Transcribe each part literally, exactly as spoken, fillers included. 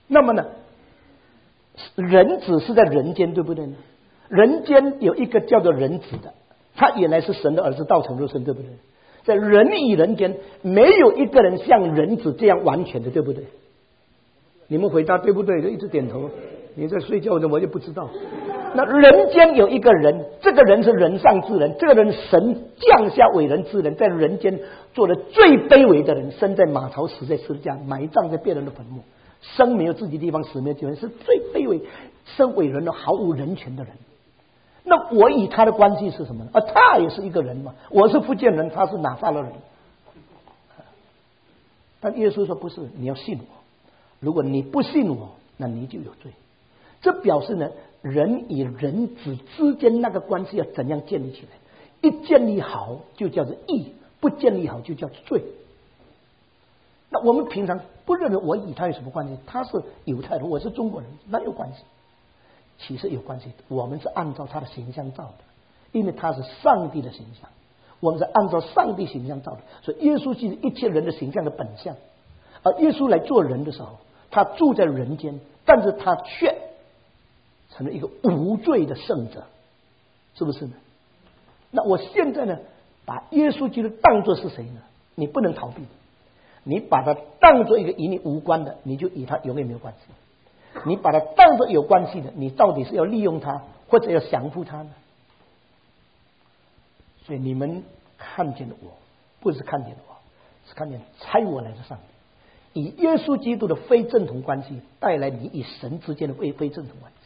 那么呢，人子是在人间，对不对呢？人间有一个叫做人子的，他原来是神的儿子，道成肉身，对不对？在人与人间，没有一个人像人子这样完全的，对不对？你们回答对不对？就一直点头。你在睡觉的，我就不知道。那人间有一个人，这个人是人上之人，这个人神降下伟人之人，在人间做了最卑微的人，生在马槽，死在十字架，埋葬在别人的坟墓，生没有自己地方，死没有地方，是最卑微、生伟人的毫无人权的人。那我与他的关系是什么呢？啊，他也是一个人嘛，我是福建人，他是拿撒勒人。但耶稣说不是，你要信我。如果你不信我，那你就有罪。这表示呢，人与人子之间那个关系要怎样建立起来？一建立好就叫做义，不建立好就叫做罪。那我们平常不认为我与他有什么关系，他是犹太人，我是中国人，那有关系？其实有关系，我们是按照他的形象造的，因为他是上帝的形象，我们是按照上帝形象造的，所以耶稣是一切人的形象的本相。而耶稣来做人的时候，他住在人间，但是他却成了一个无罪的圣者，是不是呢？那我现在呢，把耶稣基督当作是谁呢？你不能逃避，你把他当作一个与你无关的，你就与他永远没有关系。你把它当作有关系的，你到底是要利用它，或者要降服它呢？所以你们看见了我，不是看见了我，是看见差我来的上帝，以耶稣基督的非正统关系带来你与神之间的非非正统关系。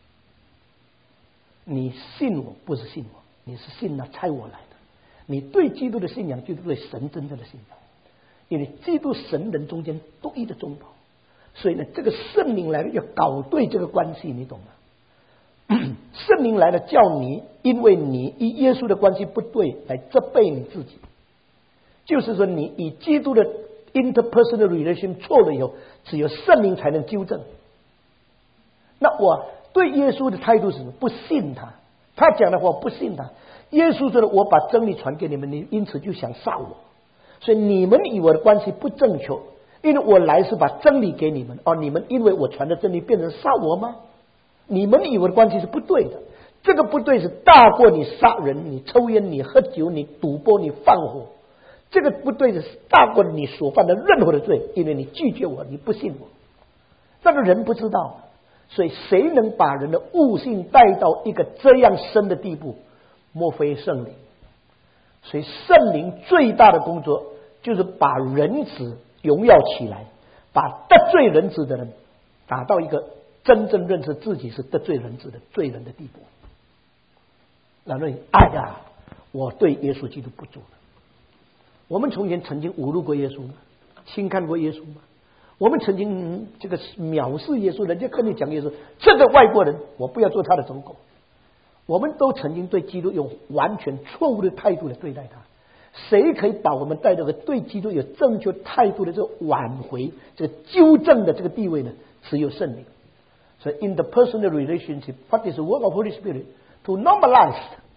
你信我，不是信我，你是信那差我来的。你对基督的信仰就是对神真正的信仰，因为基督神人中间独一的中保。所以呢，这个圣灵来了要搞对这个关系，你懂吗？圣灵来了叫你，因为你与耶稣的关系不对，来责备你自己。就是说，你与基督的 interpersonal relation 错了以后，只有圣灵才能纠正。那我对耶稣的态度是什么？不信他，他讲的话不信他。耶稣说的，我把真理传给你们，你因此就想杀我，所以你们与我的关系不正确。因为我来是把真理给你们，哦，你们因为我传的真理变成杀我吗？你们与我的关系是不对的，这个不对是大过你杀人、你抽烟、你喝酒、你赌博、你放火，这个不对是大过你所犯的任何的罪，因为你拒绝我，你不信我。但是人不知道，所以谁能把人的悟性带到一个这样深的地步？莫非圣灵？所以圣灵最大的工作就是把人子荣耀起来，把得罪人子的人打到一个真正认识自己是得罪人子的罪人的地步。然后，哎呀，我对耶稣基督不足了。我们从前曾经侮辱过耶稣吗？轻看过耶稣吗？我们曾经这个藐视耶稣，人家跟你讲耶稣，这个外国人，我不要做他的走狗。我们都曾经对基督用完全错误的态度来对待他。谁可以把我们带到个对基督有正确态度的这个挽回、这个纠正的这个地位呢？只有圣灵。所以 ，in the personal relationship, what is the work of Holy Spirit to normalize?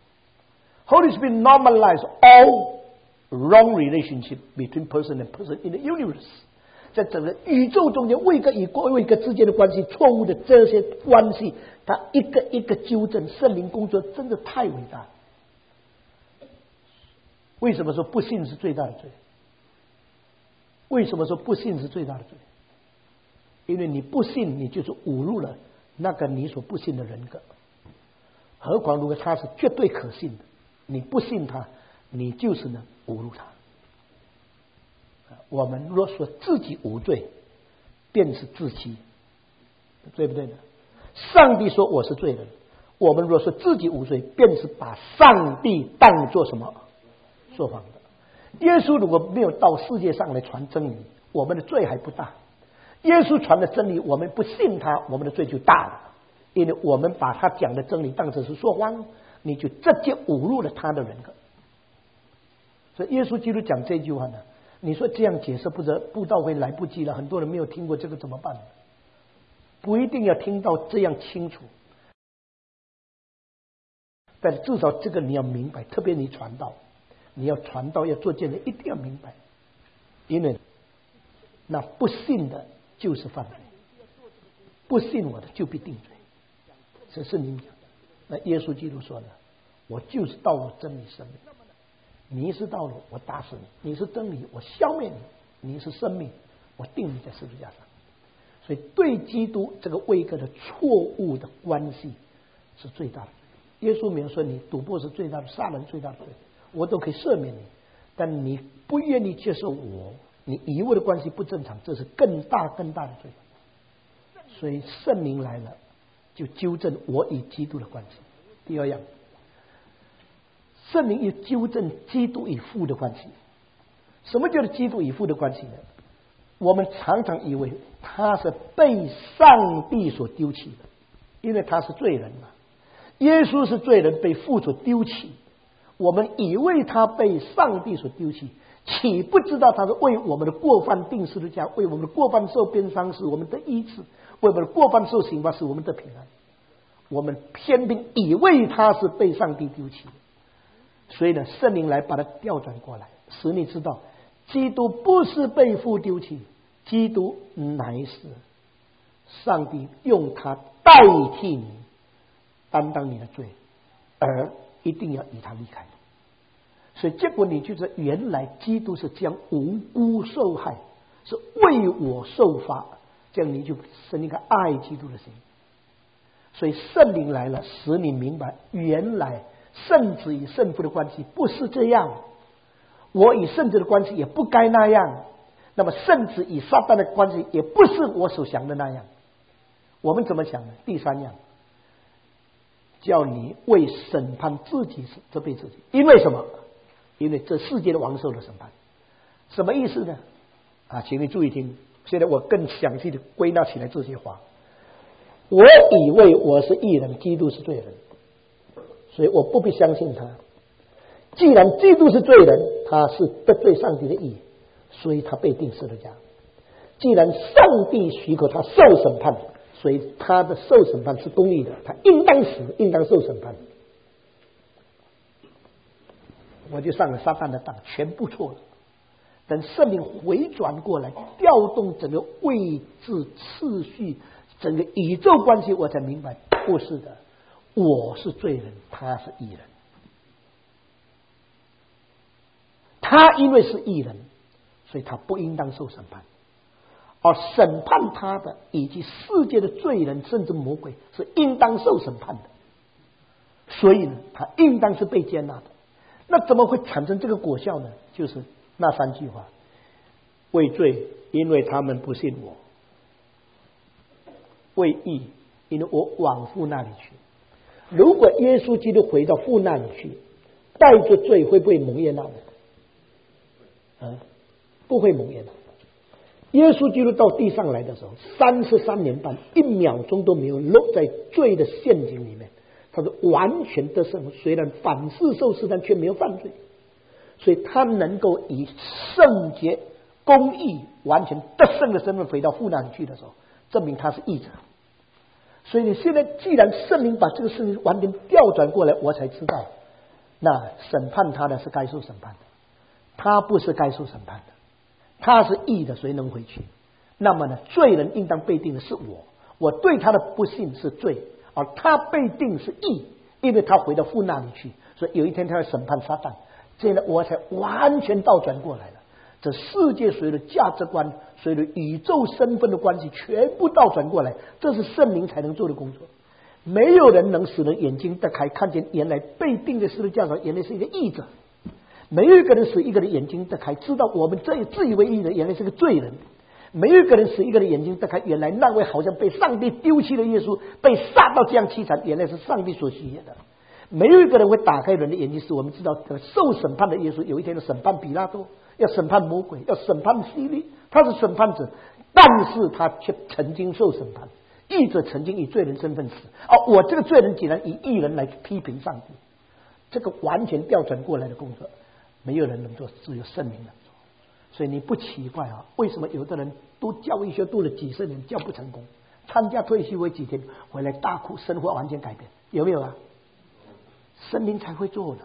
Holy Spirit normalize all wrong relationship between person and person in the universe. 在整个宇宙中间，为一个与为一个之间的关系错误的这些关系，他一个一个纠正。圣灵工作真的太伟大了。为什么说不信是最大的罪？为什么说不信是最大的罪？因为你不信，你就是侮辱了那个你所不信的人格。何况如果他是绝对可信的，你不信他，你就是呢侮辱他。我们若说自己无罪，便是自欺，对不对呢？上帝说我是罪人，我们若说自己无罪，便是把上帝当作什么？说谎的。耶稣如果没有到世界上来传真理，我们的罪还不大。耶稣传的真理，我们不信他，我们的罪就大了，因为我们把他讲的真理当成是说谎，你就直接侮辱了他的人格。所以耶稣基督讲这句话呢，你说这样解释不得不到位，来不及了。很多人没有听过这个怎么办？不一定要听到这样清楚，但至少这个你要明白，特别你传道。你要传道要做见证，一定要明白，因为那不信的就是犯罪。 不信我的就必定罪。这是你讲。那耶稣基督说呢，我就是道路真理生命，你是道路我打死你，你是真理我消灭你，你是生命我定你在十字架上。所以对基督这个位格的错误的关系是最大的。耶稣没有说你赌博是最大的，杀人最大的罪，我都可以赦免你，但你不愿意接受我，你与我的关系不正常，这是更大更大的罪。所以圣灵来了就纠正我与基督的关系。第二样，圣灵也纠正基督与父的关系。什么叫做基督与父的关系呢？我们常常以为他是被上帝所丢弃的，因为他是罪人嘛。耶稣是罪人，被父所丢弃，我们以为他被上帝所丢弃，岂不知道他是为我们的过犯定十字架，为我们的过犯受鞭伤，使我们得医治，为我们的过犯受刑罚，使我们得平安。我们偏偏以为他是被上帝丢弃的，所以呢，圣灵来把它调转过来，使你知道基督不是被父丢弃，基督乃是上帝用他代替你担当你的罪，而一定要与他离开。所以结果你就是原来基督是将无辜受害，是为我受罚，这样你就生一个爱基督的心。所以圣灵来了，使你明白原来圣子与圣父的关系不是这样，我与圣子的关系也不该那样，那么圣子与撒旦的关系也不是我所想的那样。我们怎么想呢？第三样，叫你为审判自己责备自己。因为什么？因为这世界的王受的审判。什么意思呢？啊，请你注意听，现在我更详细的归纳起来这些话。我以为我是义人，基督是罪人，所以我不必相信他。既然基督是罪人，他是得罪上帝的义，所以他被钉十字架。既然上帝许可他受审判，所以他的受审判是公义的，他应当死，应当受审判。我就上了撒旦的当，全部错了。等圣灵回转过来，调动整个位置次序，整个宇宙关系，我才明白，不是的，我是罪人，他是义人。他因为是义人，所以他不应当受审判，而审判他的以及世界的罪人甚至魔鬼是应当受审判的，所以呢，他应当是被接纳的。那怎么会产生这个果效呢？就是那三句话：为罪，因为他们不信我；为义，因为我往父那里去。如果耶稣基督回到父那里去，带着罪，会不会蒙悦纳呢？啊，不会蒙悦纳。耶稣基督到地上来的时候，三十三年半，一秒钟都没有落在罪的陷阱里面，他是完全得胜，虽然反复受试探，却没有犯罪，所以他能够以圣洁、公义、完全得胜的身份回到父那里去的时候，证明他是义者。所以你现在既然圣灵把这个事情完全调转过来，我才知道，那审判他的是该受审判的，他不是该受审判的。他是义的，谁能回去？那么呢，罪人应当被定的是我，我对他的不信是罪，而他被定是义，因为他回到父那里去，所以有一天他要审判撒旦，这样我才完全倒转过来了。这世界所有的价值观，所有的宇宙身份的关系，全部倒转过来，这是圣灵才能做的工作。没有人能使人眼睛打开，看见原来被定的十字架上原来是一个义者。没有一个人使一个人眼睛打开，知道我们这自以为义的原来是个罪人。没有一个人使一个人眼睛打开，原来那位好像被上帝丢弃的耶稣，被杀到这样凄惨，原来是上帝所喜悦的。没有一个人会打开人的眼睛，使我们知道受审判的耶稣有一天要审判比拉多，要审判魔鬼，要审判希律，他是审判者，但是他却曾经受审判。义者曾经以罪人身份死，而我这个罪人竟然以义人来批评上帝，这个完全调转过来的工作，没有人能做，只有圣灵能做。所以你不奇怪啊，为什么有的人读教育学读了几十年教不成功，参加退休会几天回来大哭，生活完全改变，有没有啊？圣灵才会做的。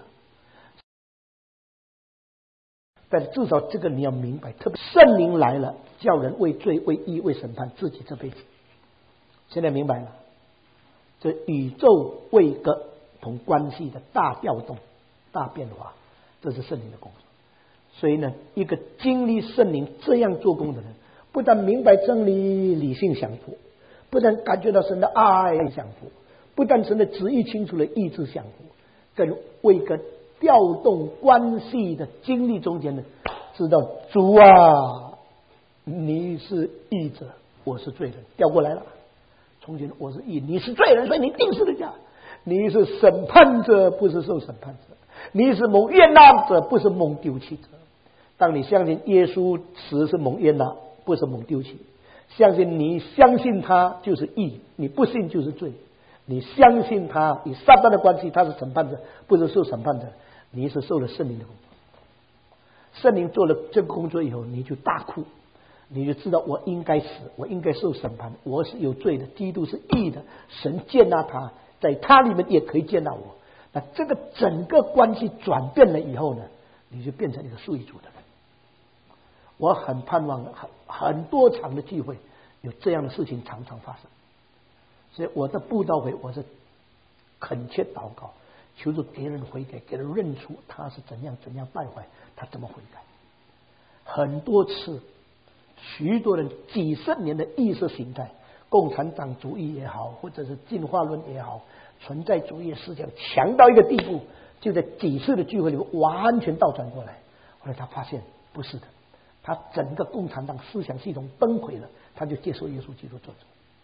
但至少这个你要明白，特别圣灵来了，叫人为罪、为义、为审判自己这辈子。 现在明白了，这宇宙位格同关系的大调动、大变化，这是圣灵的工作。所以呢，一个经历圣灵这样做工的人，不但明白真理，理性降服，不但感觉到神的爱降服，不但神的旨意清楚了，意志降服，跟为个调动关系的经历中间呢，知道主啊，你是义者，我是罪人，调过来了。从前我是义，你是罪人，所以你定死的家。你是审判者，不是受审判者；你是蒙悦纳者，不是蒙丢弃者。当你相信耶稣死是蒙悦纳，不是蒙丢弃；相信你相信他就是义，你不信就是罪。你相信他与撒旦的关系，他是审判者，不是受审判者。你是受了圣灵的工作，圣灵做了这个工作以后，你就大哭，你就知道我应该死，我应该受审判，我是有罪的，基督是义的，神接纳他，在他里面也可以接纳我。那这个整个关系转变了以后呢，你就变成一个属于主的人。我很盼望很很多场的聚会有这样的事情常常发生，所以我的布道会我是恳切祷告，求助给人悔改，给人认出他是怎样怎样败坏，他怎么悔改。很多次许多人几十年的意识形态，共产党主义也好，或者是进化论也好，存在主义思想强到一个地步，就在几次的聚会里面完全倒转过来。后来他发现不是的，他整个共产党思想系统崩溃了，他就接受耶稣基督做主。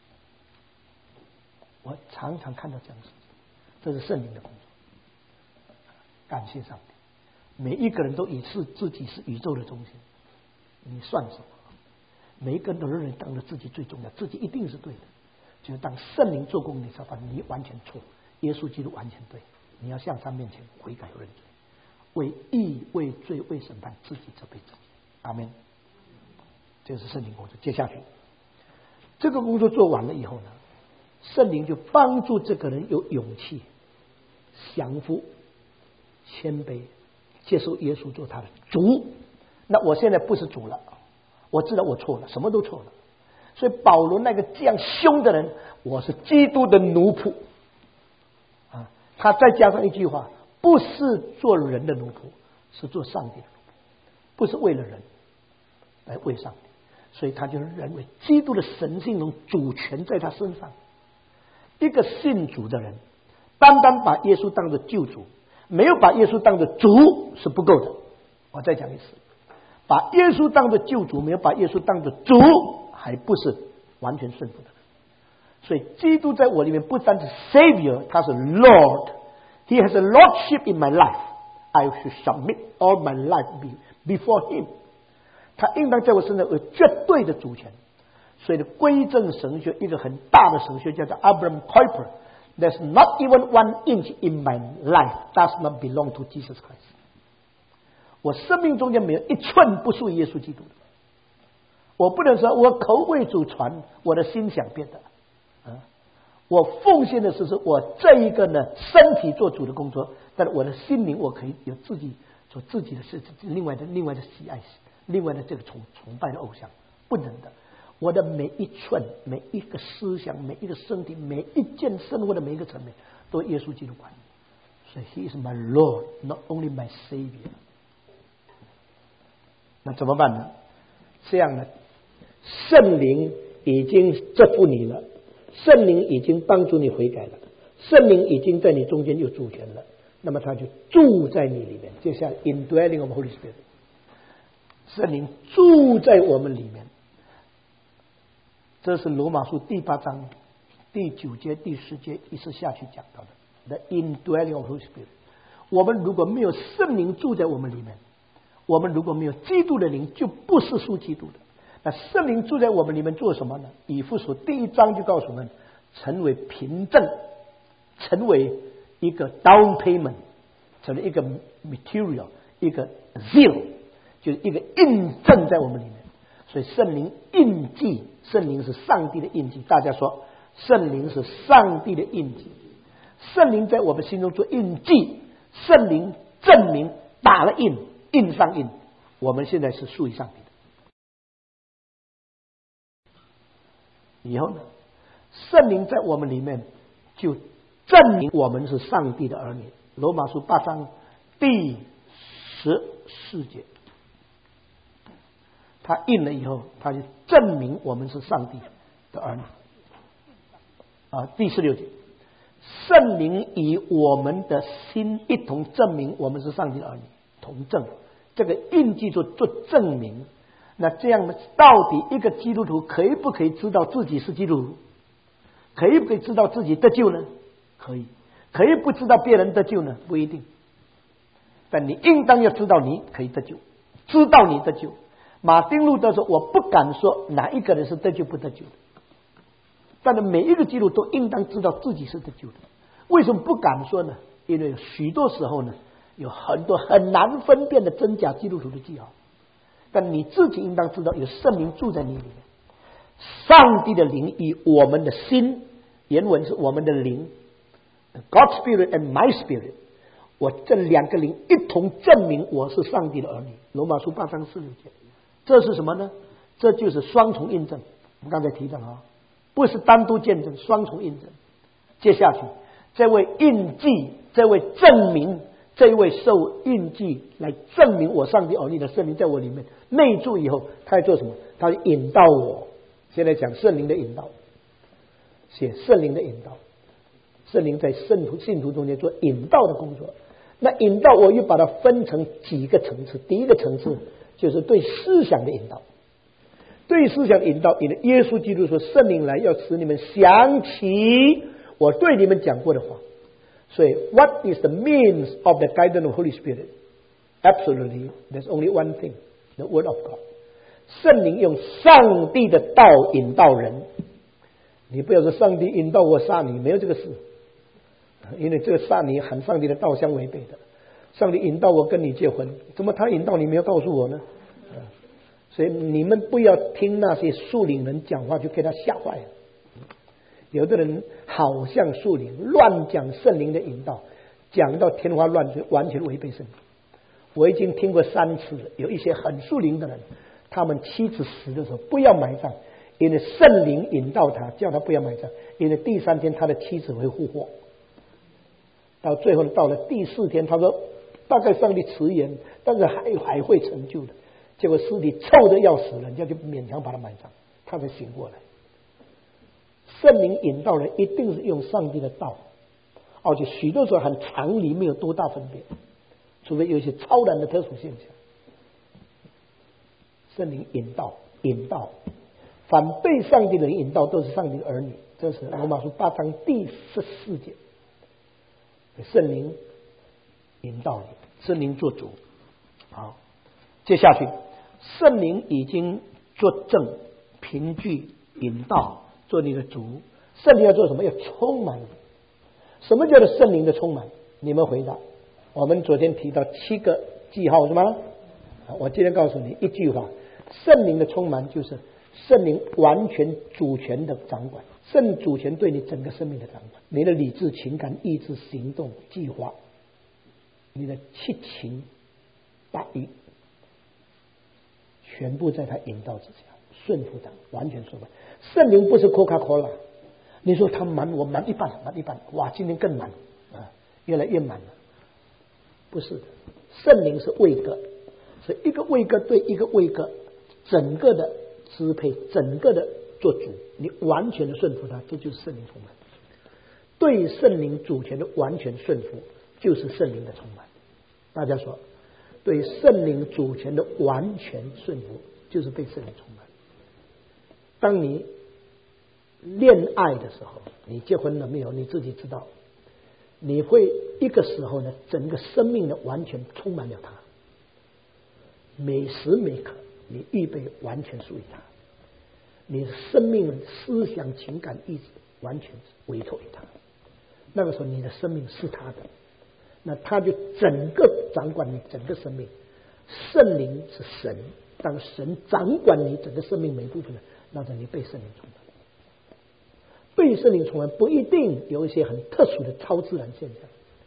我常常看到这样的事情，这是圣灵的工作。感谢上帝，每一个人都以自自己是宇宙的中心，你算什么？每一个人都认为当着自己最重要，自己一定是对的。就是当圣灵做工，你才发现你完全错，耶稣基督完全对。你要向他面前悔改认罪，为义、为罪、为审判，自己责备自己。阿们。这是圣灵工作。接下去，这个工作做完了以后呢，圣灵就帮助这个人有勇气、降服、谦卑，接受耶稣做他的主。那我现在不是主了，我知道我错了，什么都错了。所以保罗那个这样凶的人，我是基督的奴仆啊。他再加上一句话，不是做人的奴仆，是做上帝的奴仆，不是为了人来为上帝。所以他就认为基督的神性中主权在他身上。一个信主的人，单单把耶稣当作救主，没有把耶稣当作主是不够的。我再讲一次，把耶稣当作救主，没有把耶稣当作主，还不是完全顺服的。所以基督在我里面不单是 Savior， 他是 Lord， He has a Lordship in my life. I should submit all my life before Him。 他应当在我身上有绝对的主权。所以的归正神学一个很大的神学叫做 Abraham Kuyper， There's not even one inch in my life does not belong to Jesus Christ。 我生命中间没有一寸不属于耶稣基督的。我不能说我口为主传，我的心想变的啊。我奉献的是是我这一个呢身体做主的工作，但是我的心灵我可以有自己做自己的事，另外的另外的喜爱，另外的这个崇崇拜的偶像，不能的。我的每一寸、每一个思想、每一个身体、每一件生活的每一个层面，都耶稣基督管理。所以 He is my Lord, not only my Savior。 那怎么办呢？这样呢，圣灵已经祝福你了，圣灵已经帮助你悔改了，圣灵已经在你中间有主权了，那么他就住在你里面。接下来 indwelling of Holy Spirit， 圣灵住在我们里面。这是罗马书第八章第九节、第十节一直下去讲到的 The indwelling of Holy Spirit。 我们如果没有圣灵住在我们里面，我们如果没有基督的灵，就不是属基督的。那圣灵住在我们里面做什么呢？以弗所第一章就告诉我们，成为凭证，成为一个 down payment， 成为一个 material， 一个 seal， 就是一个印证在我们里面。所以圣灵印记，圣灵是上帝的印记。大家说，圣灵是上帝的印记。圣灵在我们心中做印记，圣灵证明打了印，印上印，我们现在是属于上帝的。以后呢， 圣灵在我们里面，就证明我们是上帝的儿女。罗马书八章第十四节，他印了以后，他就证明我们是上帝的儿女。啊，第十六节，圣灵与我们的心一同证明我们是上帝的儿女，同证。这个印记做做证明。那这样呢？到底一个基督徒可以不可以知道自己是基督徒？可以不可以知道自己得救呢？可以。可以不知道别人得救呢？不一定。但你应当要知道你可以得救，知道你得救。马丁路德说：“我不敢说哪一个人是得救不得救的，但是每一个基督徒都应当知道自己是得救的。为什么不敢说呢？因为许多时候呢，有很多很难分辨的真假基督徒的记号。但你自己应当知道，有圣灵住在你里面，上帝的灵与我们的心，原文是我们的灵 ，God's Spirit and my Spirit， 我这两个灵一同证明我是上帝的儿女。罗马书八章四六节，这是什么呢？这就是双重印证。我们刚才提到啊，不是单独见证，双重印证。接下去，这位印记，这位证明。这一位受印记来证明我上帝儿女的圣灵在我里面内住以后，他要做什么？他要引导我。现在讲圣灵的引导，写圣灵的引导，圣灵在圣徒信徒中间做引导的工作。那引导我又把它分成几个层次。第一个层次就是对思想的引导，对思想的引导，因为耶稣基督说圣灵来要使你们想起我对你们讲过的话。所以 what is the means of the guidance of the Holy Spirit? Absolutely, there's only one thing, the Word of God. 圣灵用上帝的道引导人。你不要说上帝引导我杀你，没有这个事，因为这个杀你和上帝的道相违背的。上帝引导我跟你结婚，怎么他引导你没有告诉我呢？所以你们不要听那些属灵人讲话就给他吓坏了。有的人好像属灵乱讲圣灵的引导，讲到天花乱坠，完全违背圣灵。我已经听过三次了，有一些很属灵的人，他们妻子死的时候不要埋葬，因为圣灵引导他，叫他不要埋葬，因为第三天他的妻子会复活。到最后到了第四天，他说大概上帝迟延，但是还还会成就的。结果尸体臭的要死，人家就勉强把他埋葬，他才醒过来。圣灵引导人一定是用上帝的道，而且许多时候和常理没有多大分别，除非有一些超然的特殊现象。圣灵引导，引导，反被上帝的引导都是上帝的儿女。这是罗马书八章第十四节，圣灵引导你，圣灵做主。好，接下去，圣灵已经作证、凭据、引导。做你的主，圣灵要做什么？要充满你。什么叫做圣灵的充满？你们回答。我们昨天提到七个记号是吗？我今天告诉你一句话：圣灵的充满就是圣灵完全主权的掌管，圣主权对你整个生命的掌管，你的理智、情感、意志、行动、计划，你的七情八欲，全部在他引导之下，顺服他，完全顺服。圣灵不是 Coca-Cola， 你说他满我满一半，满一半，哇，今天更满啊，越来越满了。不是的，圣灵是位格，是一个位格对一个位格，整个的支配，整个的做主，你完全的顺服他，这就是圣灵充满。对圣灵主权的完全顺服，就是圣灵的充满。大家说，对圣灵主权的完全顺服，就是被圣灵充满。当你恋爱的时候，你结婚了没有？你自己知道，你会一个时候呢，整个生命的完全充满了他，每时每刻你预备完全属于他，你生命、思想、情感、意志完全委托于他。那个时候，你的生命是他的，那他就整个掌管你整个生命。圣灵是神，当神掌管你整个生命每一部分，那么你被圣灵充满。被圣灵充满不一定有一些很特殊的超自然现象，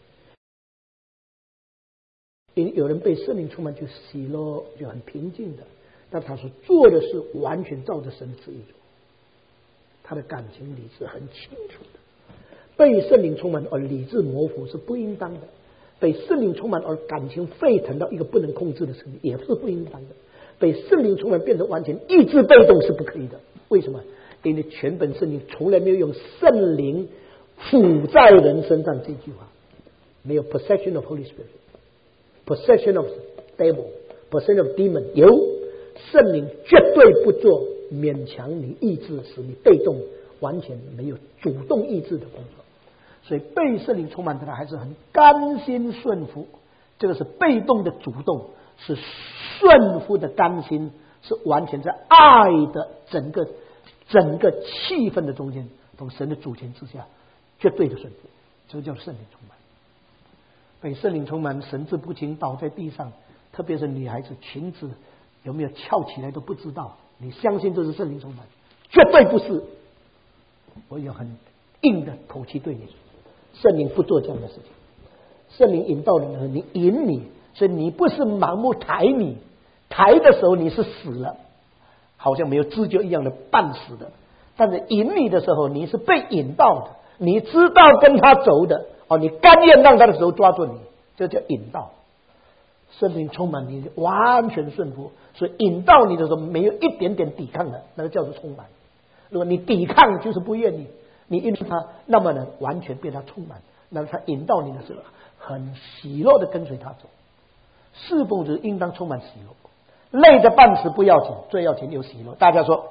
因为有人被圣灵充满就喜乐，就很平静的，但他所做的是完全照着神的旨意做， 他的感情理智很清楚的。被圣灵充满而理智模糊是不应当的，被圣灵充满而感情沸腾到一个不能控制的程度也是不应当的。被圣灵充满变成完全意志被动是不可以的。为什么？因为全本圣经从来没有用圣灵附在人身上这句话，没有 possession of Holy Spirit，possession of devil，possession of demon。有圣灵绝对不做勉强你意志使你被动，完全没有主动意志的工作。所以被圣灵充满的人还是很甘心顺服，这个是被动的主动，是顺服的甘心，是完全在爱的整个整个气氛的中间，从神的主权之下绝对的顺服，这叫圣灵充满。被圣灵充满，神志不清倒在地上，特别是女孩子裙子有没有翘起来都不知道，你相信这是圣灵充满？绝对不是。我有很硬的口气对你说，圣灵不做这样的事情。圣灵引导你的，你引你，所以你不是盲目抬你，抬的时候你是死了，好像没有知觉一样的半死的。但是引你的时候，你是被引导的，你知道跟他走的哦，你甘愿让他的手抓住你，这叫引导。圣灵充满你，完全顺服，所以引导你的时候没有一点点抵抗的，那个叫做充满。如果你抵抗，就是不愿意，你因为他，那么呢，完全被他充满，那么他引导你的时候，很喜乐的跟随他走。侍奉者应当充满喜乐，累的半死不要紧，最要紧有喜乐。大家说，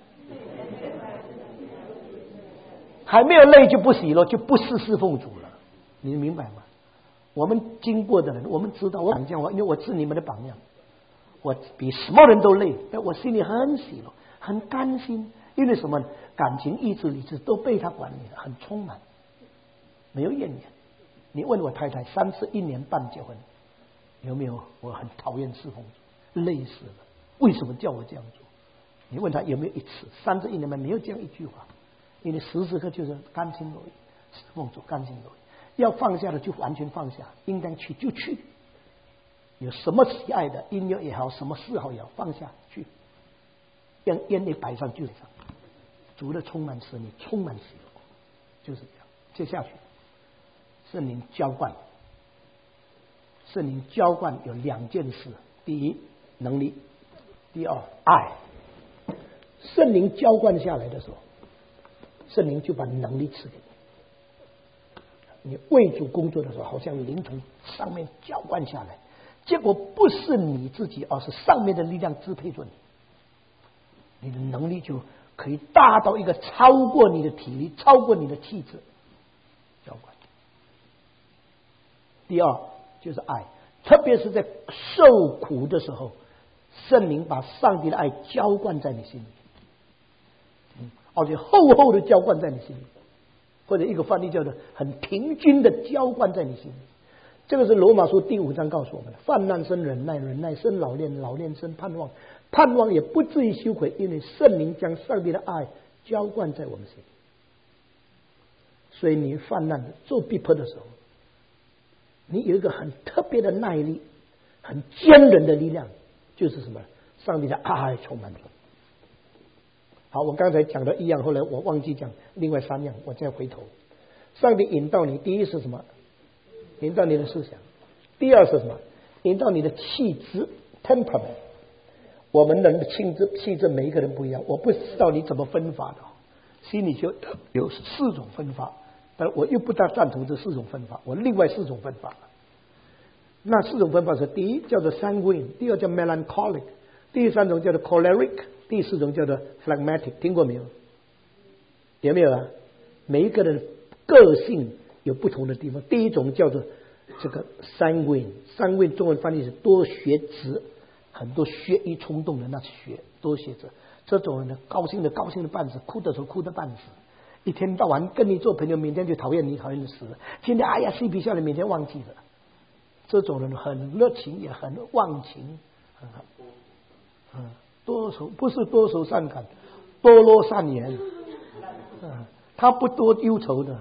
还没有累就不喜乐，就不是侍奉主了。你明白吗？我们经过的人，我们知道，我讲这样话，因为我是你们的榜样，我比什么人都累，但我心里很喜乐，很甘心。因为什么？感情、意志、理智都被他管理了，很充满，没有怨言。你问我太太，三次一年半结婚，有没有？我很讨厌侍奉主，累死了。为什么叫我这样做？你问他有没有一次？三次一年半没有这样一句话，因为时时刻就是甘心乐意，侍奉主甘心乐意。要放下的就完全放下，应当去就去。有什么喜爱的音乐也好，什么嗜好也好，放下去，让眼泪摆上就上。主的充满使你充满喜乐，就是这样。接下去，圣灵浇灌，圣灵浇灌有两件事：第一，能力；第二，爱。圣灵浇灌下来的时候，圣灵就把能力赐给你。你为主工作的时候，好像灵从上面浇灌下来，结果不是你自己，而是上面的力量支配着你，你的能力就可以大到一个超过你的体力，超过你的气质。浇灌。第二就是爱，特别是在受苦的时候，圣灵把上帝的爱浇灌在你心里，嗯，而且厚厚的浇灌在你心里，或者一个翻译叫做很平均的浇灌在你心里。这个是罗马书第五章告诉我们的：患难生忍耐，忍耐生老练，老练生盼望，盼望也不至于羞愧，因为圣灵将上帝的爱浇灌在我们心里。所以你患难的做逼迫的时候，你有一个很特别的耐力，很坚韧的力量，就是什么？上帝的爱充满着。好，我刚才讲的一样，后来我忘记讲另外三样，我再回头。上帝引导你，第一是什么？引导你的思想。第二是什么？引导你的气质 temperament。我们人的气质气质每一个人不一样，我不知道你怎么分法的，心理学有四种分法，但我又不大赞同这四种分法，我另外四种分法。那四种分法是：第一叫做 sanguine， 第二叫 melancholic， 第三种叫做 choleric， 第四种叫做 phlegmatic。听过没有？有没有啊？每一个人个性有不同的地方。第一种叫做这个 sanguine， sanguine 中文翻译是多血子，很多血液冲动的那血多血子。这种人呢，高兴的高兴的半死，哭的时候哭的半死，一天到晚跟你做朋友，明天就讨厌你，讨厌的死了。今天哎呀嬉皮笑脸，明天忘记了。这种人很热情，也很忘情，嗯嗯，多愁不是多愁善感，多罗善言，嗯，他不多忧愁的，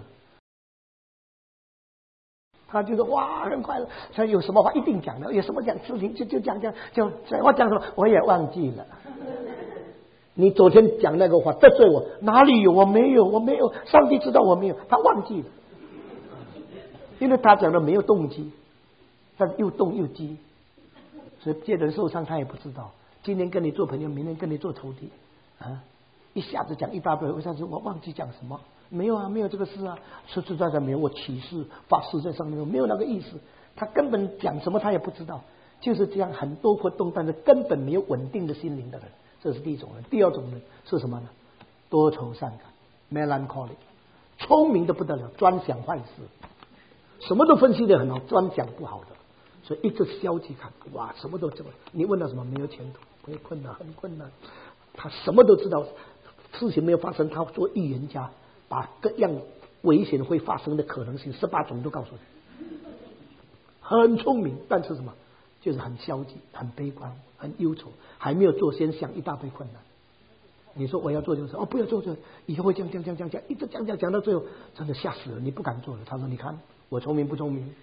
他就是哇很快乐，他有什么话一定讲的，有什么讲事情就就讲讲就我讲什么我也忘记了， 你昨天讲那个话得罪我，哪里有？我没有，我没有。上帝知道我没有，他忘记了，因为他讲的没有动机，但又动又机，所以借人受伤他也不知道。今天跟你做朋友，明天跟你做仇敌啊！一下子讲一大堆，为啥子我忘记讲什么？没有啊，没有这个事啊，实实在在没有。我起誓发誓在上面，没有那个意思。他根本讲什么他也不知道，就是这样很多活动，但是根本没有稳定的心灵的人。这是第一种人。第二种人是什么呢？多愁善感 melancholy， 聪明的不得了，专想坏事，什么都分析得很好，专讲不好的，所以一直消极看，哇，什么都这么。你问他什么？没有前途，没有困难，很困难。他什么都知道，事情没有发生，他做预言家，把各样危险会发生的可能性十八种都告诉你，很聪明，但是什么？就是很消极，很悲观，很忧愁，还没有做先想一大堆困难。你说我要做就是哦，不要做就以后会讲讲讲讲讲，一直讲讲讲到最后，真的吓死了，你不敢做了。他说：“你看我聪明不聪明？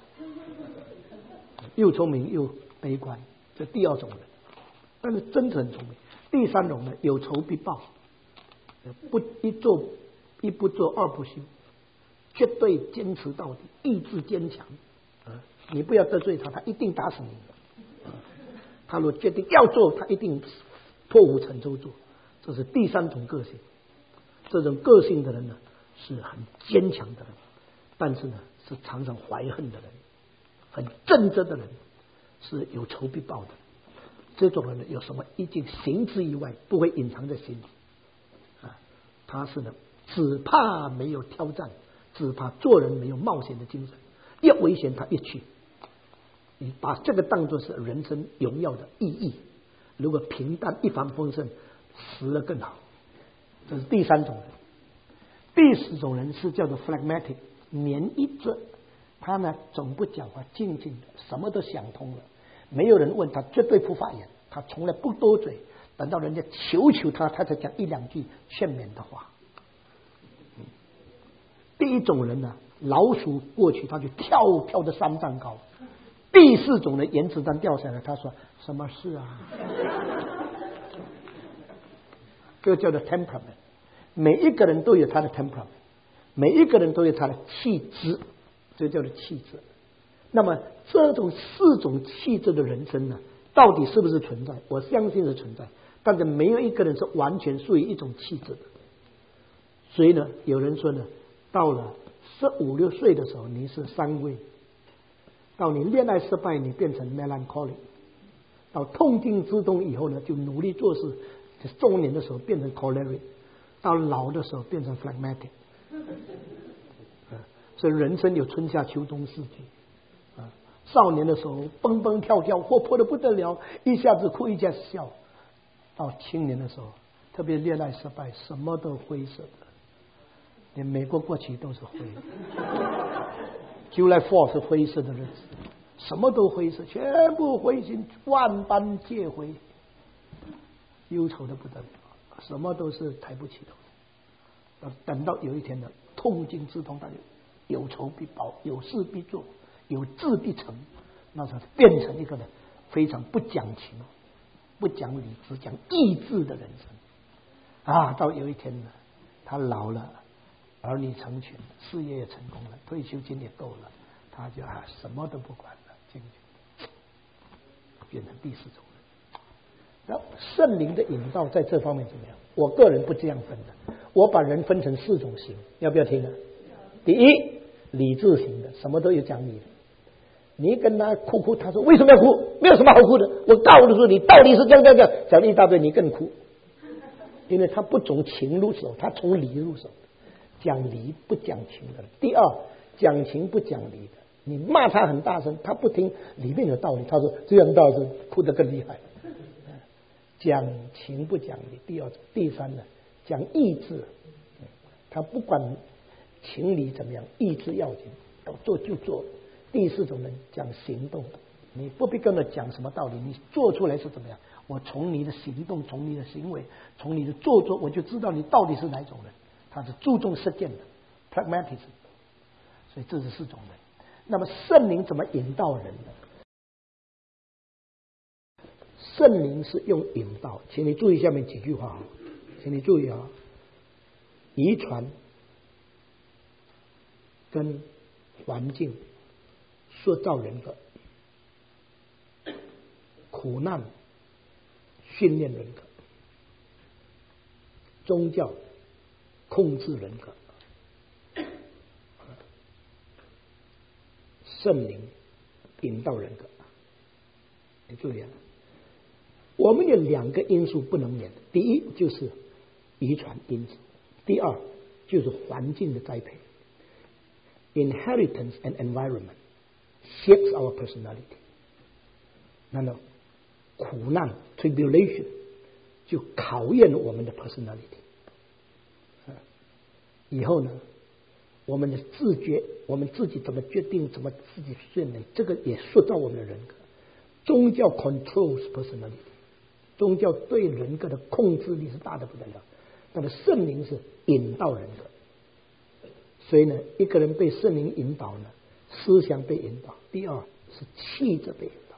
又聪明又悲观，这第二种人。但是真的很聪明。第三种呢，有仇必报，不一做一不做二不休，绝对坚持到底，意志坚强。啊，你不要得罪他，他一定打死你的。他若决定要做，他一定破釜沉舟做。这是第三种个性。这种个性的人呢，是很坚强的人，但是呢，是常常怀恨的人，很正直的人，是有仇必报的。这种人呢，有什么一经行之以外，不会隐藏在心里啊。他是呢，只怕没有挑战，只怕做人没有冒险的精神，越危险他越去。你把这个当作是人生荣耀的意义。如果平淡一帆风顺，死了更好。这是第三种人。第四种人是叫做 phlegmatic， 免疫症。他呢总不讲话，静静的，什么都想通了。没有人问他，绝对不发言。他从来不多嘴，等到人家求求他，他才讲一两句劝勉的话。嗯、第一种人呢，老鼠过去他就跳跳的三丈高。第四种人，原子弹掉下来，他说什么事啊？这叫做 temperament。每一个人都有他的 temperament， 每一个人都有他的气质，这叫做气质。那么这种四种气质的人生呢，到底是不是存在？我相信是存在，但是没有一个人是完全属于一种气质的。所以呢，有人说呢，到了十五六岁的时候，你是三位；到你恋爱失败，你变成 melancholy；到痛定思痛以后呢，就努力做事；中年的时候变成 choleric；到老的时候变成 phlegmatic。所以人生有春夏秋冬四季。少年的时候蹦蹦跳跳，活泼的不得了，一下子哭一下子笑。到青年的时候，特别恋爱失败，什么都灰色的，连美国国旗都是灰的。July fourth 是灰色的日子，什么都灰色，全部灰心，万般皆灰，忧愁的不得了，什么都是抬不起头。等到有一天呢，痛经之痛，他就有仇必报，有事必做，有志必成，那时候变成一个呢非常不讲情、不讲理、只讲意志的人生啊！到有一天呢，他老了，儿女成群，事业也成功了，退休金也够了，他就啊什么都不管了，进去变成第四种人。然后圣灵的引导在这方面怎么样？我个人不这样分的，我把人分成四种型，要不要听啊？第一，理智型的，什么都有讲理的。你跟他哭哭，他说为什么要哭？没有什么好哭的。我告诉你，道理是这样这样这样，讲一大堆，你更哭，因为他不从情入手，他从理入手，讲理不讲情的。第二，讲情不讲理的，你骂他很大声，他不听，里面有道理，他说这样大声，哭得更厉害。讲情不讲理，第二种。第三呢，讲意志，他不管情理怎么样，意志要紧，要做就做。第四种人讲行动，你不必跟他讲什么道理，你做出来是怎么样？我从你的行动，从你的行为，从你的做作，我就知道你到底是哪种人。他是注重实践的 pragmatism， 所以这是四种人。那么圣灵怎么引导人呢？ 圣灵是用引导，请你注意下面几句话，请你注意啊，遗传跟环境塑造人格，苦难训练人格，宗教控制人格，圣灵引导人格。你注意啊，我们有两个因素不能免的，第一就是遗传因子，第二就是环境的栽培。Inheritance and environment shapes our personality。那么苦难 tribulation 就考验了我们的 personality。以后呢，我们的自觉，我们自己怎么决定，怎么自己训练，这个也塑造我们的人格。宗教 controls personality， 宗教对人格的控制力是大的不得了。那么圣灵是引导人格。所以呢，一个人被圣灵引导呢，思想被引导；第二是气质被引导。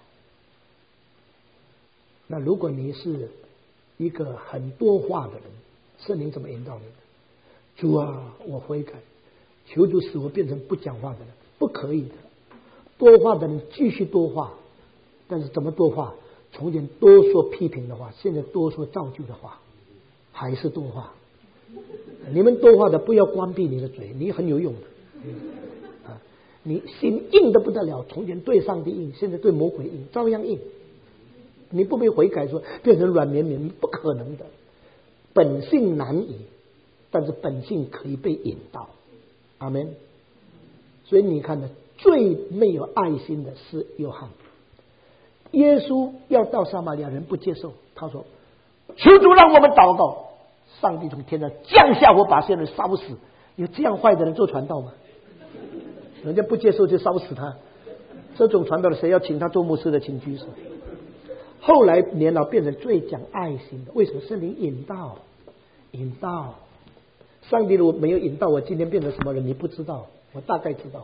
那如果你是一个很多话的人，圣灵怎么引导你呢？主啊，我悔改，求主使我变成不讲话的人。不可以的，多话的人继续多话，但是怎么多话？从前多说批评的话，现在多说造就的话，还是多话。你们多话的不要关闭你的嘴，你很有用的。啊，你心硬的不得了，从前对上帝硬，现在对魔鬼硬，照样硬。你不被悔改说变成软绵绵，不可能的。本性难移，但是本性可以被引导。阿们。所以你看呢，最没有爱心的是约翰。耶稣要到撒玛利亚人不接受，他说：“求主让我们祷告。”上帝从天上降下火，把些人烧死。有这样坏的人做传道吗？人家不接受就烧死他。这种传道的谁要请他做牧师的，请举手。后来年老变成最讲爱心的，为什么？圣灵引导，引导。上帝如果没有引导我，今天变成什么人？你不知道，我大概知道。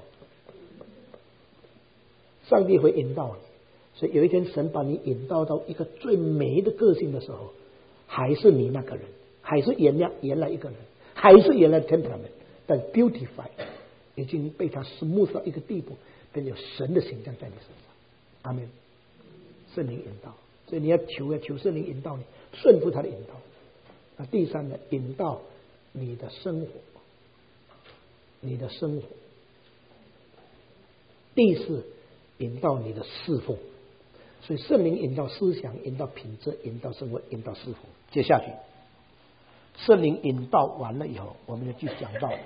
上帝会引导你，所以有一天神把你引导到一个最美的个性的时候，还是你那个人。还是原来原来一个人，还是原来 temperament， 但 beautify 已经被他 smooth 到一个地步，变成神的形象在你身上。阿们。圣灵引导，所以你要求要求圣灵引导你，顺服他的引导。那第三呢，引导你的生活，你的生活。第四，引导你的侍奉。所以圣灵引导思想，引导品质，引导生活，引导侍奉。接下去。圣灵引导完了以后，我们就去讲到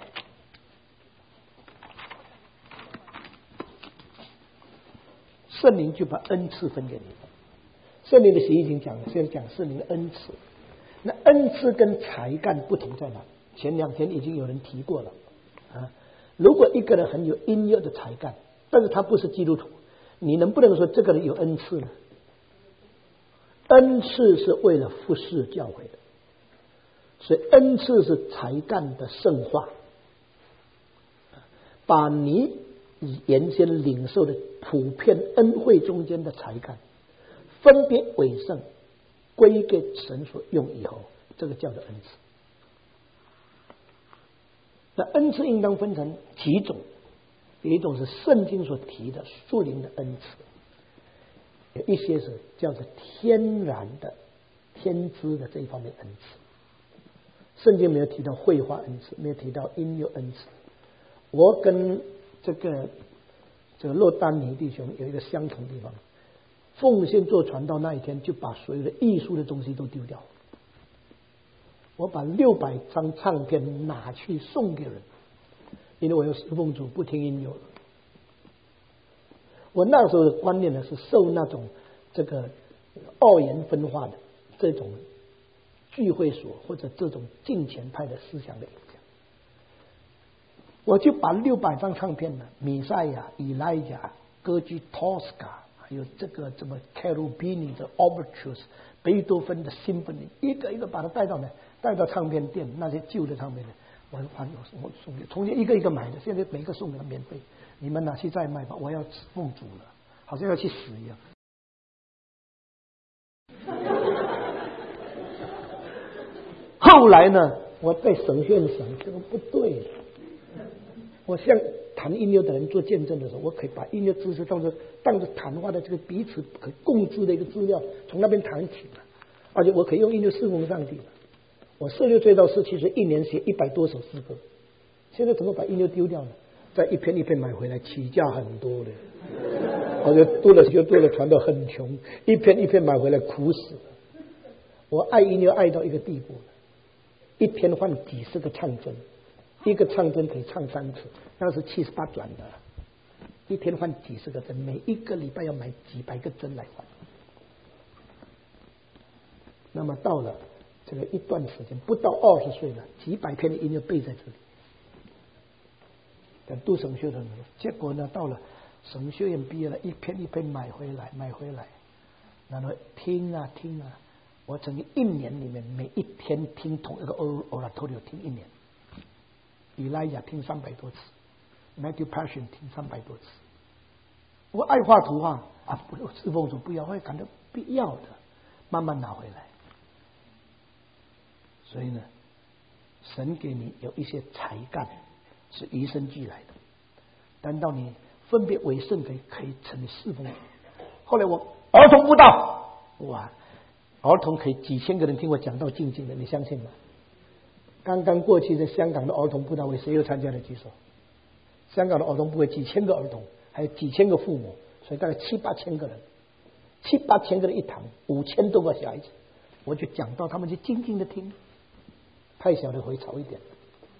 圣灵就把恩赐分给你。圣灵的协议已经讲了，现在讲圣灵的恩赐。那恩赐跟才干不同在哪？前两天已经有人提过了啊。如果一个人很有音乐的才干，但是他不是基督徒，你能不能说这个人有恩赐呢？恩赐是为了服侍教会的。所以恩赐是才干的圣化，把你原先领受的普遍恩惠中间的才干分别为圣，归给神所用以后，这个叫做恩赐。那恩赐应当分成几种，有一种是圣经所提的属灵的恩赐，有一些是叫做天然的天资的这一方面恩赐。圣经没有提到绘画恩赐，没有提到音乐恩赐。我跟这个这个洛丹尼弟兄有一个相同地方，奉献做传道那一天，就把所有的艺术的东西都丢掉。我把六百张唱片拿去送给人，因为我有侍奉主，不听音乐了。我那时候的观念呢，是受那种这个二元分化的这种聚会所或者这种敬虔派的思想的影响，我就把六百张唱片呢，米赛亚、以莱亚、歌剧 Tosca， 还有这个什么 Cherubini 的 Overtures， 贝多芬的 Symphony， 一个一个把它带到呢，带到唱片店，那些旧的唱片呢，我还有我送给，从前一个一个买的，现在每个送给他免费，你们拿去再卖吧，我要奉主了，好像要去死一样。 后来呢，我在神学院想，这个不对。我向谈音乐的人做见证的时候，我可以把音乐知识当作当作谈话的这个彼此可共知的一个资料，从那边谈起了，而且我可以用音乐侍奉上帝了。我十六岁到十七岁，一年写一百多首诗歌。现在怎么把音乐丢掉呢？再一篇一篇买回来，起价很多的，而且多了就多了，传到很穷，一篇一篇买回来，苦死了。我爱音乐爱到一个地步了，一天换几十个唱针。一个唱针可以唱三次，那是七十八转的，一天换几十个针，每一个礼拜要买几百个针来换。那么到了这个一段时间，不到二十岁了，几百篇的音乐背在这里。等读神学的，结果呢，到了神学院毕业了，一篇一篇买回来，买回来，然后听啊听啊，我曾经一年里面每一天听同一个 oratorio 听一年。以莱亚听三百多次 ，Matthew Passion 听三百多次。我爱画图画啊，不，侍奉主不要，会感到必要的，慢慢拿回来。所以呢，神给你有一些才干是与生俱来的，但到你分别为圣，可以可以成为侍奉。后来我儿童布道，哇，儿童可以几千个人听我讲道静静的，你相信吗？刚刚过去的香港的儿童布道会，谁又参加了举手？香港的儿童布会几千个儿童，还有几千个父母，所以大概七八千个人，七八千个人一堂，五千多个小孩子，我就讲到他们就静静的听，太小的会吵一点。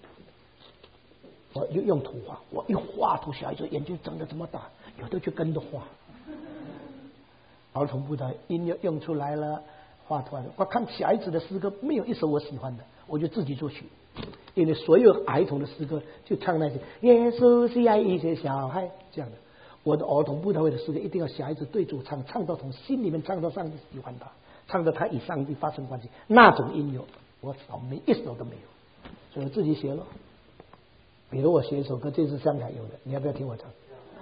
我就用图画，我一画图，小孩子眼睛睁得这么大，有的就跟着画。儿童布道音乐用出来了，画图，我看小孩子的诗歌没有一首我喜欢的。我就自己作曲，因为所有儿童的诗歌就唱那些耶稣是爱一些小孩这样的。我的儿童布道会的诗歌一定要小孩子对主唱，唱到从心里面唱到上帝喜欢他，唱到他与上帝发生关系，那种音乐我少没一首都没有，所以我自己写了。比如我写一首歌，这是香港有的，你要不要听我唱？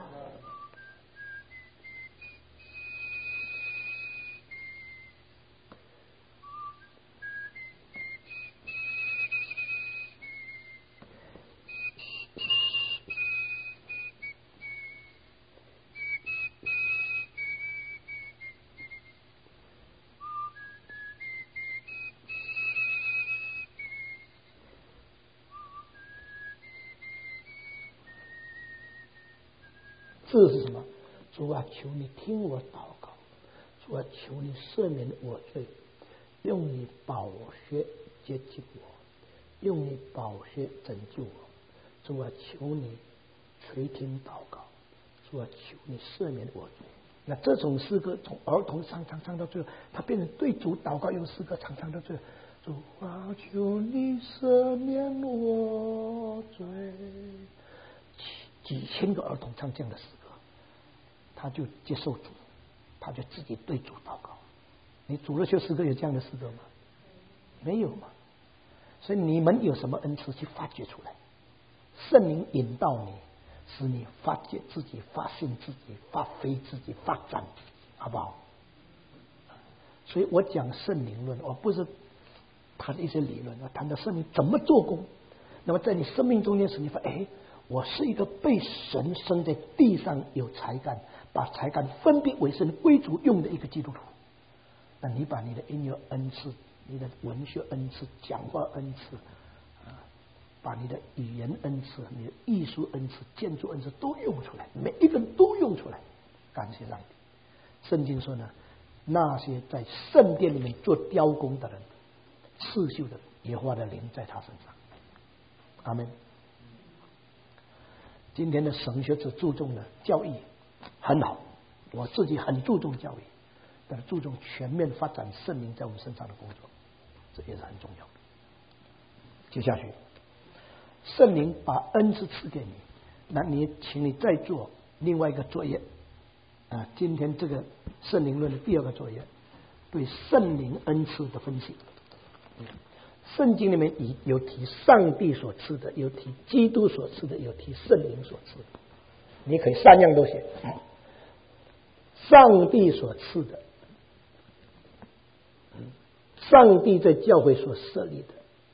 字是什么？主啊，求你听我祷告，主啊，求你赦免我罪，用你宝血接近我，用你宝血拯救我。主啊，求你垂听祷告，主啊，求你赦免我罪。那这种诗歌从儿童唱唱唱到最后，他变成对主祷告，用诗歌唱唱到最后。主啊，求你赦免我罪。几千个儿童唱这样的诗歌，他就接受主，他就自己对主祷告。你主日学诗歌有这样的诗歌吗？没有嘛。所以你们有什么恩赐去发掘出来？圣灵引导你，使你发掘自己、发现自己、发挥自己、发展自己，好不好？所以我讲圣灵论，我不是谈一些理论，我谈到圣灵怎么做工。那么在你生命中间时，你发现，哎，我是一个被神生在地上有才干，把才干分别为圣归主用的一个基督徒。那你把你的音乐恩赐、你的文学恩赐、讲话恩赐啊，把你的语言恩赐、你的艺术恩赐、建筑恩赐都用出来，每一个人都用出来，感谢上帝。圣经说呢，那些在圣殿里面做雕工的人、刺绣的人，耶和华的灵在他身上。阿们。今天的神学只注重了教育，很好，我自己很注重教育，但是注重全面发展圣灵在我们身上的工作，这也是很重要的。接下去，圣灵把恩赐赐给你，那你请你再做另外一个作业啊。今天这个圣灵论的第二个作业，对圣灵恩赐的分析。嗯圣经里面有提上帝所赐的，有提基督所赐的，有提圣灵所赐的，你可以三样都写。上帝所赐的，上帝在教会所设立的，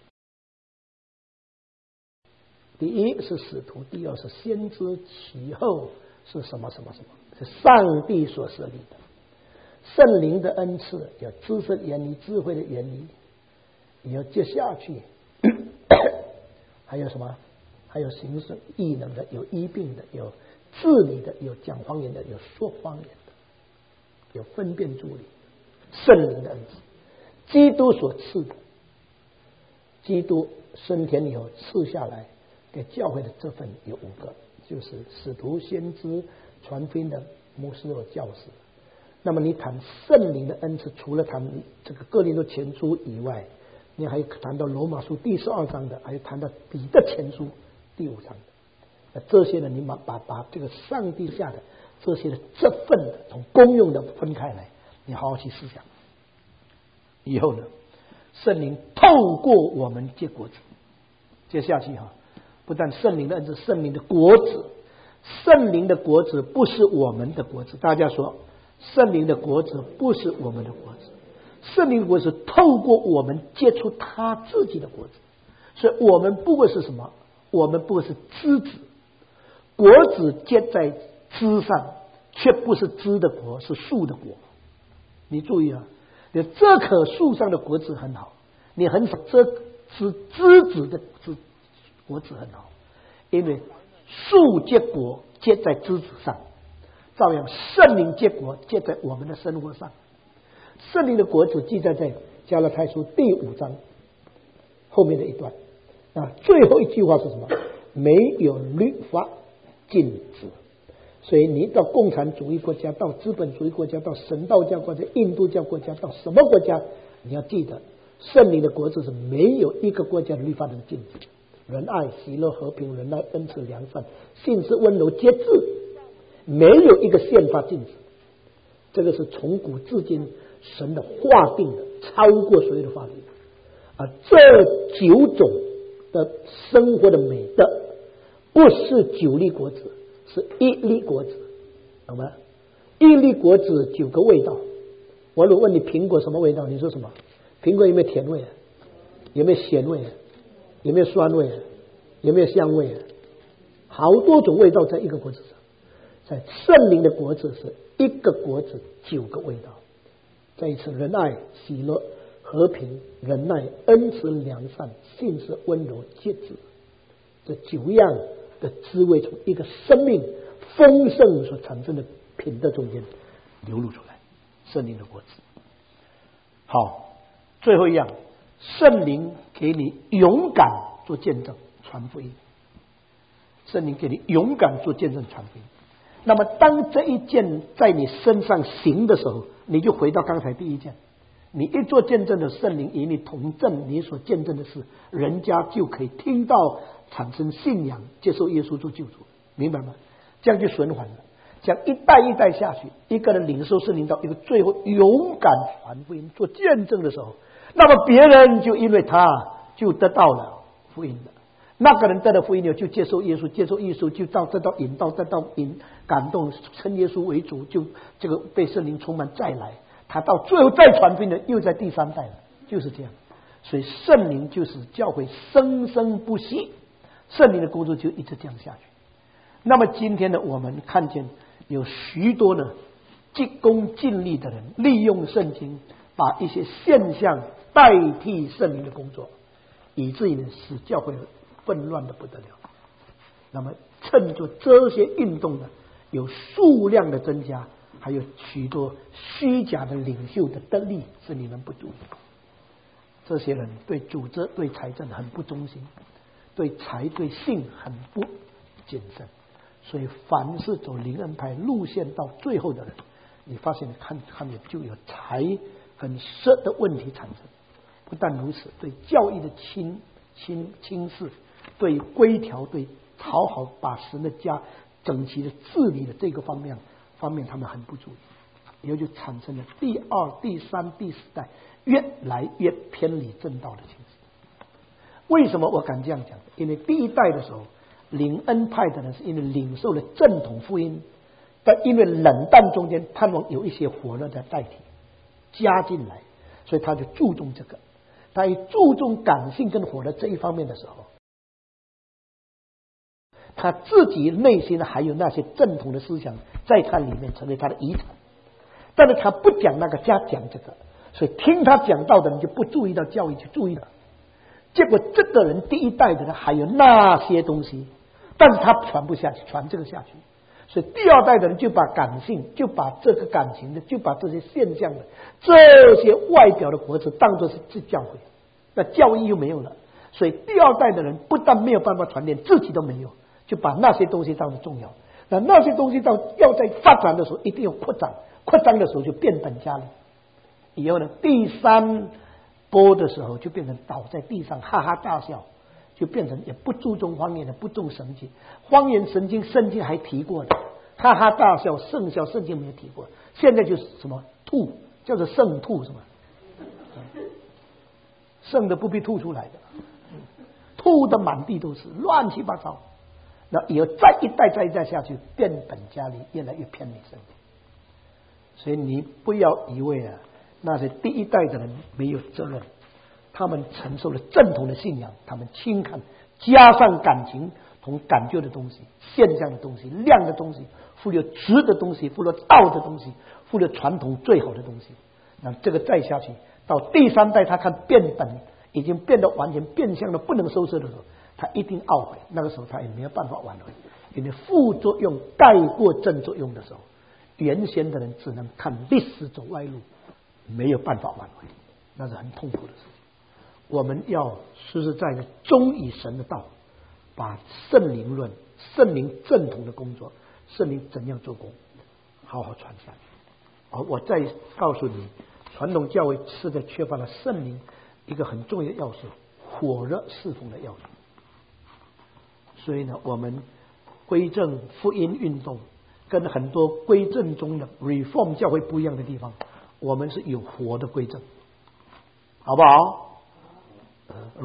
第一是使徒，第二是先知，其后是什么什么什么，是上帝所设立的。圣灵的恩赐有知识原理、智慧的原理，也要接下去还有什么？还有行神异能的，有医病的，有治理的，有讲方言的，有说方言的，有分辨诸理。圣灵的恩赐，基督所赐的，基督升天以后赐下来给教会的这份有五个，就是使徒、先知、传福音的牧师和教士。那么你谈圣灵的恩赐，除了谈这个哥林多前书以外，你还有谈到罗马书第十二章的，还有谈到彼得前书第五章的。那这些呢，你把把把这个上帝下的这些的这份的从公用的分开来，你好好去思想。以后呢，圣灵透过我们结果子。接下去哈，不但圣灵的恩赐，圣灵的果子，圣灵的果子不是我们的果子。大家说，圣灵的果子不是我们的果子，圣灵的果子透过我们结出他自己的果子。所以我们不过是什么？我们不过是枝子，果子结在枝上，却不是枝的果，是树的果。你注意啊，你这棵树上的果子很好，你很少这是枝子的枝果子很好，因为树结果结在枝子上，照样圣灵结果结在我们的生活上。圣灵的果子记载在加拉太书第五章后面的一段啊，最后一句话是什么？没有律法禁止。所以你到共产主义国家，到资本主义国家，到神道教国家、印度教国家，到什么国家，你要记得圣灵的果子是没有一个国家的律法能禁止。仁爱、喜乐、和平、仁爱、恩慈、良善、信实、温柔、节制，没有一个宪法禁止。这个是从古至今神的划定的，超过所有的法律啊！这九种的生活的美德，不是九粒果子，是一粒果子，懂吗？一粒果子九个味道。我如果问你苹果什么味道，你说什么？苹果有没有甜味？有没有咸味？有没有酸味？有没有香味？好多种味道在一个果子上。在圣灵的果子是一个果子九个味道。再一次，仁爱、喜乐、和平、忍耐、恩慈、良善、信实、温柔、节制，这九样的滋味从一个生命丰盛所产生的品德中间流露出来，圣灵的果子。好，最后一样，圣灵给你勇敢做见证传福音，圣灵给你勇敢做见证传福音。那么当这一件在你身上行的时候，你就回到刚才第一件，你一做见证的，圣灵与你同证你所见证的事，人家就可以听到，产生信仰，接受耶稣做救主，明白吗？这样就循环了，这样一代一代下去，一个人领受圣灵到一个最后勇敢传福音做见证的时候，那么别人就因为他就得到了福音了。那个人得了福音以后就接受耶稣，接受耶稣就到得到引导，得到引感动，称耶稣为主，就这个被圣灵充满再来，他到最后再传福音的又在第三代了，就是这样。所以圣灵就是教会生生不息，圣灵的工作就一直这样下去。那么今天呢，我们看见有许多呢尽功尽力的人，利用圣经把一些现象代替圣灵的工作，以至于呢使教会混乱的不得了。那么趁着这些运动呢有数量的增加，还有许多虚假的领袖的得利，是你们不注意。这些人对组织对财政很不忠心，对财对性很不谨慎，所以凡是走灵恩派路线到最后的人，你发现看看见就有财很色的问题产生。不但如此，对教义的轻轻轻视，对规条，对讨好把神的家整齐的治理的这个方面方面他们很不注意，也就产生了第二第三第四代越来越偏离正道的情势。为什么我敢这样讲？因为第一代的时候领恩派的人是因为领受了正统福音，但因为冷淡中间盼望有一些火热的代替加进来，所以他就注重这个，他一注重感性跟火热这一方面的时候， 他自己内心还有那些正统的思想在他里面成为他的遗产，但是他不讲那个，加讲这个，所以听他讲道的人就不注意到教育，去注意了。结果这个人第一代的人还有那些东西，但是他传不下去，传这个下去，所以第二代的人就把感性，就把这个感情的，就把这些现象的这些外表的果子当作是是教诲，那教义又没有了，所以第二代的人不但没有办法传递，自己都没有，就把那些东西当作重要。那那些东西到要在发展的时候一定要扩张，扩张的时候就变本加厉。以后呢，第三波的时候就变成倒在地上哈哈大笑，就变成也不注重方言的，不重神经。方言神经圣经还提过的，哈哈大笑圣笑圣经没有提过。现在就是什么吐，叫做圣吐，什么圣的不必吐出来的，吐的满地都是，乱七八糟。那以后再一代再一代下去，变本加厉，越来越偏离圣经。所以你不要以为啊，那些第一代的人没有责任，他们承受了正统的信仰，他们轻看，加上感情同感觉的东西、现象的东西、量的东西，忽略值的东西，忽略道的东西，忽略传统最好的东西。那这个再下去，到第三代，他看变本已经变得完全变相的不能收拾的时候，他一定懊悔。那个时候他也没有办法挽回，因为副作用盖过正作用的时候，原先的人只能看历史走歪路，没有办法挽回，那是很痛苦的事情。我们要实实在在忠于神的道，把圣灵论、圣灵正统的工作、圣灵怎样做工，好好传下去。而我再告诉你，传统教会实在缺乏了圣灵一个很重要的要素，火热侍奉的要素。所以呢，我们归正福音运动跟很多归正中的 reform 教会不一样的地方，我们是有活的归正，好不好、uh,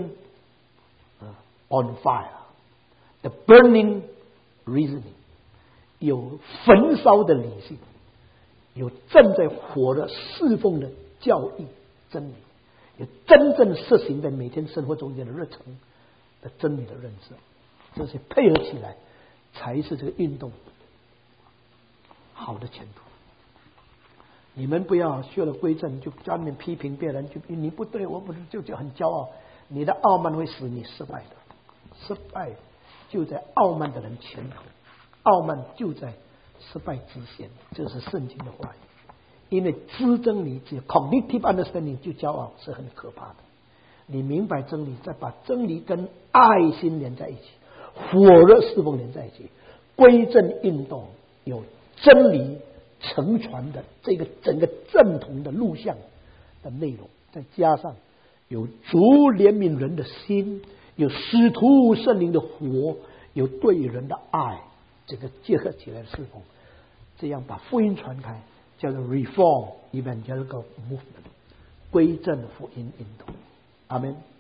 Reason、uh, on fire， the burning reasoning， 有焚烧的理性，有正在火的侍奉的教义真理，有真正实行在每天生活中间的热忱的真理的认识，这些配合起来才是这个运动好的前途。你们不要学了归正就专门批评别人，就你不对我不是，就就很骄傲，你的傲慢会使你失败的。失败就在傲慢的人前头，傲慢就在失败之前，这是圣经的话语。因为知真理只 cognitive understanding 就骄傲是很可怕的。你明白真理，再把真理跟爱心连在一起，火热侍奉连在一起，归正运动有真理承传的这个整个正统的录像的内容，再加上有主怜悯人的心，有使徒圣灵的火，有对人的爱，这个结合起来的侍奉，这样把福音传开，叫做 Reform Evangelical Movement， 归正福音运动。阿们。